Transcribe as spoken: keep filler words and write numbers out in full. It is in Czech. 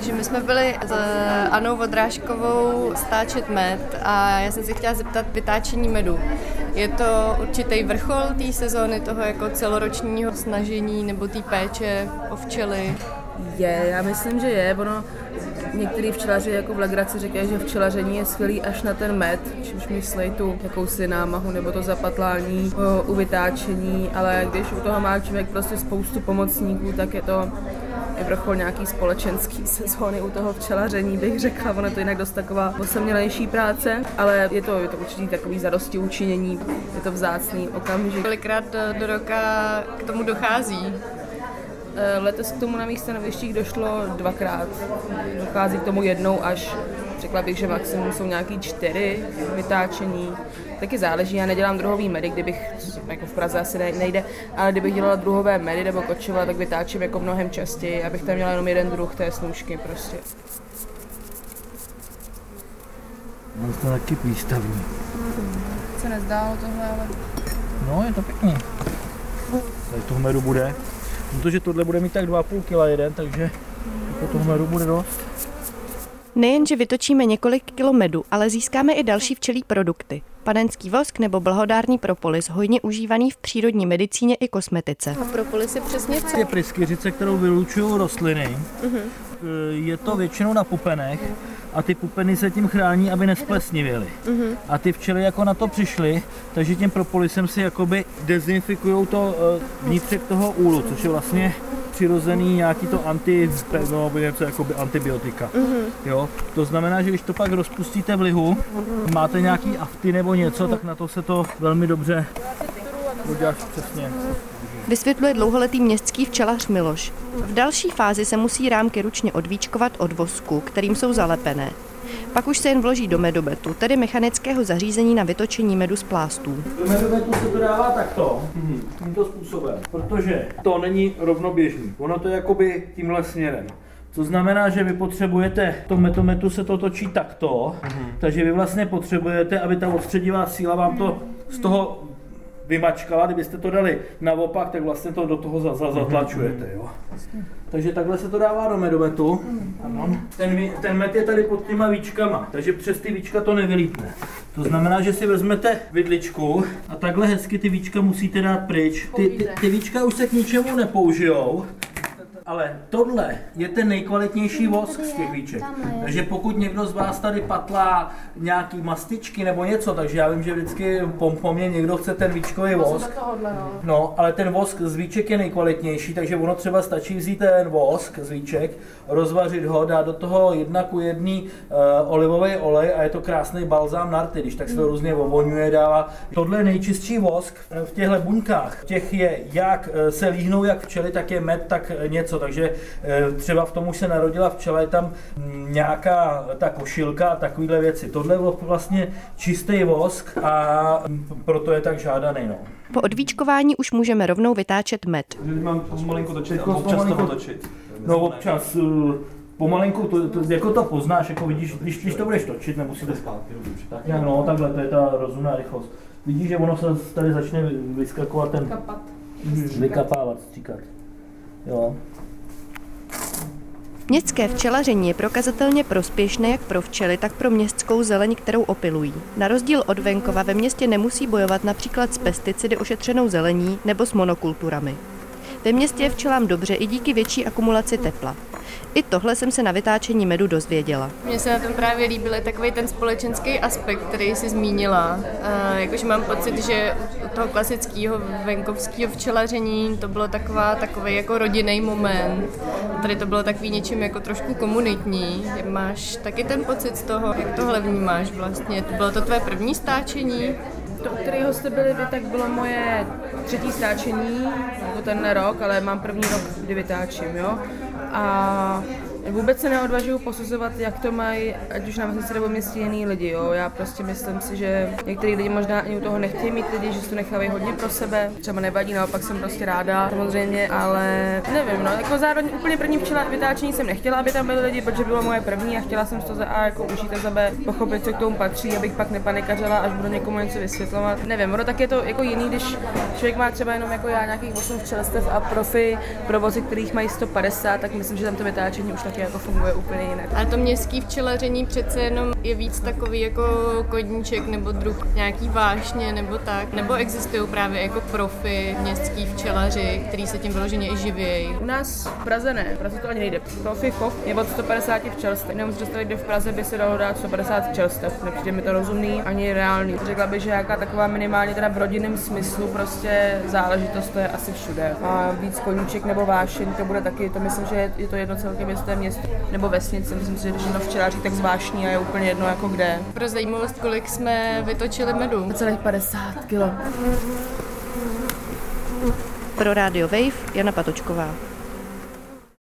Takže my jsme byli s Anou Vodrážkovou stáčet med a já jsem si chtěla zeptat vytáčení medu. Je to určitý vrchol té sezóny, toho jako celoročního snažení nebo té péče o včely? Je, já myslím, že je. Ono, některý včelaři jako v legraci říkají, že včelaření je skvělý až na ten med, čímž myslí tu jakousi námahu nebo to zapatlání u vytáčení, ale když u toho má člověk prostě spoustu pomocníků, tak je to je vrchol nějaký společenský sezóny u toho včelaření, bych řekla. Ono to jinak dost taková osamělejší práce, ale je to, je to určitý takový zadosti učinění, je to vzácný okamžik. Kolikrát do, do roka k tomu dochází? Letos k tomu na mých stanovištích došlo dvakrát. Dochází k tomu jednou až, řekla bych, že maximum jsou nějaký čtyři vytáčení. Taky záleží, já nedělám druhový medy, kdybych, jako v Praze asi nejde, ale kdybych dělala druhové medy nebo kočova, tak vytáčím jako mnohem častěji, abych tam měla jenom jeden druh té snůžky prostě. No to taky výstavní. Hmm, se nezdálo tohle, ale... No, je to pěkný. Tady toho medu bude. Protože tohle bude mít tak dva a půl kila jeden, takže jako toho medu bude dost. Nejenže vytočíme několik kilo medu, ale získáme i další včelí produkty. Panenský vosk nebo blahodárný propolis, hojně užívaný v přírodní medicíně i kosmetice. A propolis je přesně co? Je pryskyřice, kterou vylučují rostliny. Uh-huh. Je to většinou na pupenech a ty pupeny se tím chrání, aby nesplesnivěly. Uh-huh. A ty včely jako na to přišly, takže tím propolisem si jakoby dezinfikují to vnitřek toho úlu, což je vlastně přirozený nějaký to anti, no, něco jakoby antibiotika. Uh-huh. Jo? To znamená, že když to pak rozpustíte v lihu, máte nějaký afty nebo něco, tak na to se to velmi dobře uděláš přesně. Vysvětluje dlouholetý městský včelař Miloš. V další fázi se musí rámky ručně odvíčkovat od vosku, kterým jsou zalepené. Pak už se jen vloží do medobetu, tedy mechanického zařízení na vytočení medu z plástů. Do medobetu se to dává takto, tímto způsobem, protože to není rovnoběžný. Ono to je jakoby tímhle směrem. To znamená, že vy potřebujete, v tom metometu se to točí takto, mm. takže vy vlastně potřebujete, aby ta odstředivá síla vám to z toho vymačkala, kdybyste to dali naopak, tak vlastně to do toho za, za, zatlačujete, jo. Takže takhle se to dává do medometu. Ten, ten med je tady pod těma víčkama, takže přes ty víčka to nevylítne. To znamená, že si vezmete vidličku a takhle hezky ty víčka musíte dát pryč. Ty, ty, ty víčka už se k ničemu nepoužijou. Ale tohle je ten nejkvalitnější vosk z těch víček. Takže pokud někdo z vás tady patlá nějaký mastičky nebo něco, takže já vím, že vždycky po, po mně někdo chce ten víčkový vosk. No, ale ten vosk z víček je nejkvalitnější, takže ono třeba stačí vzít ten vosk z víček, rozvařit ho, dát do toho jedna ku jedný uh, olivový olej a je to krásný balzám na rty, když tak se to různě ovoňuje, dává. Tohle je nejčistší vosk v těchto buňkách. Těch je jak se líhnou jak včely, tak je med, tak něco. Takže třeba v tom už se narodila včela, je tam nějaká ta košilka a takovéhle věci. Tohle je vlastně čistý vosk a proto je tak žádaný. No. Po odvíčkování už můžeme rovnou vytáčet med. Mám pomalinku točit a občas to otočit. No občas, pomalinku, to, to, jako to poznáš, jako vidíš, když, když to budeš točit, nemusíte zpátky. Tak nějak, no, takhle, to je ta rozumná rychlost. Vidíš, že ono se tady začne vyskakovat ten... Kapat. Vykapávat, stříkat. Jo. Městské včelaření je prokazatelně prospěšné jak pro včely, tak pro městskou zeleň, kterou opilují. Na rozdíl od venkova ve městě nemusí bojovat například s pesticidy ošetřenou zelení nebo s monokulturami. Ve městě je včelám dobře i díky větší akumulaci tepla. I tohle jsem se na vytáčení medu dozvěděla. Mně se na tom právě líbil takový ten společenský aspekt, který jsi zmínila. E, jakože mám pocit, že u toho klasického venkovského včelaření to bylo taková, takový jako rodinný moment. Tady to bylo takový něčím jako trošku komunitní. Máš taky ten pocit z toho, jak tohle vnímáš vlastně? To bylo to tvé první stáčení? To, u kterého jste byli vy, tak bylo moje třetí stáčení, jako tenhle rok, ale mám první rok, kdy vytáčím, jo. A vůbec se neodvažuju posuzovat, jak to mají, ať už na vesnici nebo městě jiný lidi, jo. Já prostě myslím si, že některý lidi možná ani u toho nechtějí mít lidi, že si to nechávají hodně pro sebe. Třeba nevadí, naopak jsem prostě ráda, samozřejmě, ale nevím, no, jako zároveň úplně první včela vytáčení jsem nechtěla, aby tam byli lidi, protože bylo moje první a chtěla jsem to za A jako užít a za B pochopit, co k tomu patří, abych pak nepanikařila, až budu někomu něco vysvětlovat. Nevím, ono tak je to jako jiný, když člověk má třeba jenom jako já nějakých osm včelstev a profi provozy, kterých mají sto padesát, tak myslím, že tam to vytáčení už tak taky jako funguje úplně jinak. Ale to městský včelaření přece jenom je víc takový jako koníček nebo druh nějaký vášně nebo tak, nebo existují právě jako profi městský včelaři, kteří se tím vyloženě i živějí. U nás v Praze ne, v Praze to ani nejde. Profi chov je od sto padesát včelstev. Nemůžu představit, kde v Praze by se dalo dát sto padesát včelstev. Nepřijde mi to rozumný ani reálný. Řekla bych, že jaká taková minimálně teda v rodinném smyslu prostě záležitost to je asi všude. A víc koníček nebo vášeň to bude taky, to myslím, že je to jedno celkem jestli město nebo vesnice. Myslím si, že když je to včelaří, tak zvášní a je úplně jedno jako kde. Pro zajímavost, kolik jsme vytočili medu? Celých padesát kilo. Pro Radio Wave Jana Patočková.